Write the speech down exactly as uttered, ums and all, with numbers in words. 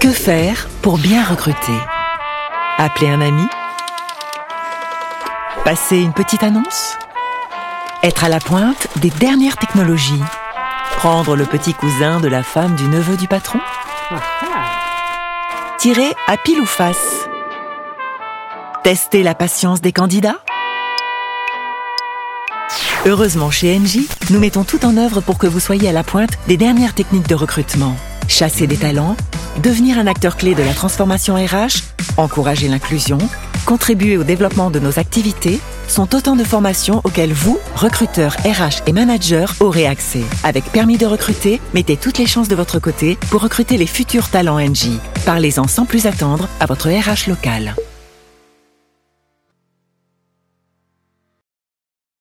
Que faire pour bien recruter? Appeler un ami? Passer une petite annonce? Être à la pointe des dernières technologies? Prendre le petit cousin de la femme du neveu du patron? Tirer à pile ou face? Tester la patience des candidats? Heureusement, chez Engie, nous mettons tout en œuvre pour que vous soyez à la pointe des dernières techniques de recrutement. Chasser des talents, devenir un acteur clé de la transformation R H, encourager l'inclusion, contribuer au développement de nos activités sont autant de formations auxquelles vous, recruteurs R H et managers, aurez accès. Avec Permis de recruter, mettez toutes les chances de votre côté pour recruter les futurs talents Engie. Parlez-en sans plus attendre à votre R H local.